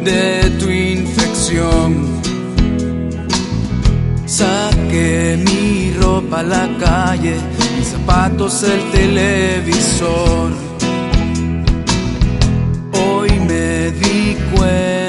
de tu infección. Saqué mi ropa a la calle, mis zapatos, el televisor. Hoy me di cuenta